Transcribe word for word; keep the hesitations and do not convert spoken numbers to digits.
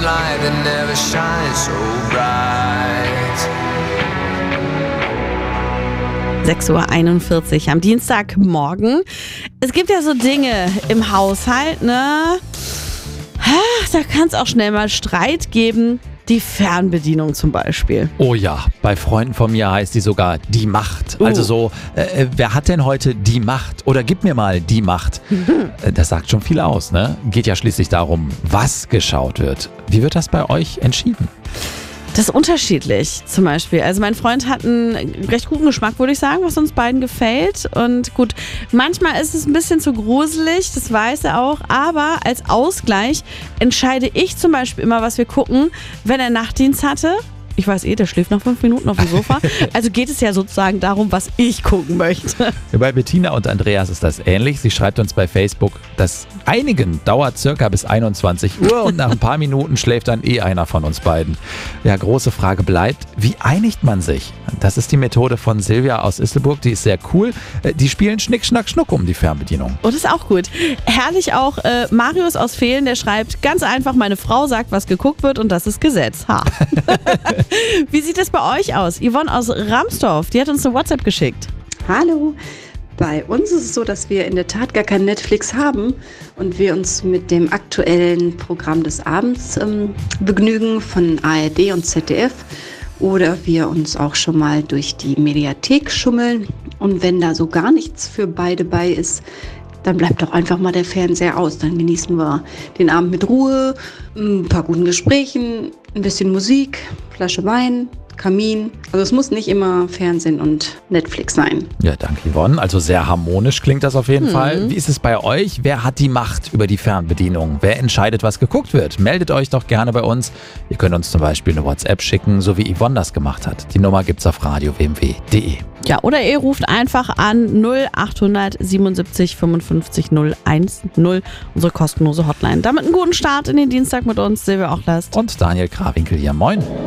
light that never shines so bright. sechs Uhr einundvierzig am Dienstagmorgen. Es gibt ja so Dinge im Haushalt, ne? Da kann es auch schnell mal Streit geben. Die Fernbedienung zum Beispiel. Oh ja, bei Freunden von mir heißt die sogar die Macht. Uh. Also so, äh, wer hat denn heute die Macht? Oder gib mir mal die Macht. Mhm. Das sagt schon viel aus, ne? Geht ja schließlich darum, was geschaut wird. Wie wird das bei euch entschieden? Das ist unterschiedlich zum Beispiel. Also mein Freund hat einen recht guten Geschmack, würde ich sagen, was uns beiden gefällt. Und gut, manchmal ist es ein bisschen zu gruselig, das weiß er auch. Aber als Ausgleich entscheide ich zum Beispiel immer, was wir gucken, wenn er Nachtdienst hatte. Ich weiß eh, der schläft noch fünf Minuten auf dem Sofa. Also geht es ja sozusagen darum, was ich gucken möchte. Bei Bettina und Andreas ist das ähnlich. Sie schreibt uns bei Facebook, dass einigen dauert circa bis einundzwanzig Uhr und nach ein paar Minuten schläft dann eh einer von uns beiden. Ja, große Frage bleibt, wie einigt man sich? Das ist die Methode von Silvia aus Isselburg, die ist sehr cool. Die spielen Schnick, Schnack, Schnuck um die Fernbedienung. Und das ist auch gut. Herrlich auch äh, Marius aus Fehlen, der schreibt, ganz einfach, meine Frau sagt, was geguckt wird und das ist Gesetz. Ha. Wie sieht es bei euch aus? Yvonne aus Ramsdorf, die hat uns eine WhatsApp geschickt. Hallo, bei uns ist es so, dass wir in der Tat gar kein Netflix haben und wir uns mit dem aktuellen Programm des Abends ähm, begnügen von A R D und Z D F oder wir uns auch schon mal durch die Mediathek schummeln und wenn da so gar nichts für beide bei ist, dann bleibt doch einfach mal der Fernseher aus. Dann genießen wir den Abend mit Ruhe, ein paar guten Gesprächen, ein bisschen Musik, Flasche Wein, Kamin. Also es muss nicht immer Fernsehen und Netflix sein. Ja, danke Yvonne. Also sehr harmonisch klingt das auf jeden mhm. Fall. Wie ist es bei euch? Wer hat die Macht über die Fernbedienung? Wer entscheidet, was geguckt wird? Meldet euch doch gerne bei uns. Ihr könnt uns zum Beispiel eine WhatsApp schicken, so wie Yvonne das gemacht hat. Die Nummer gibt's auf radio w m w punkt d e. Ja, oder ihr ruft einfach an null acht siebenundsiebzig fünfundfünfzig null eins null, unsere kostenlose Hotline. Damit einen guten Start in den Dienstag mit uns, Silvia Ochlast. Und Daniel Krawinkel hier. Moin.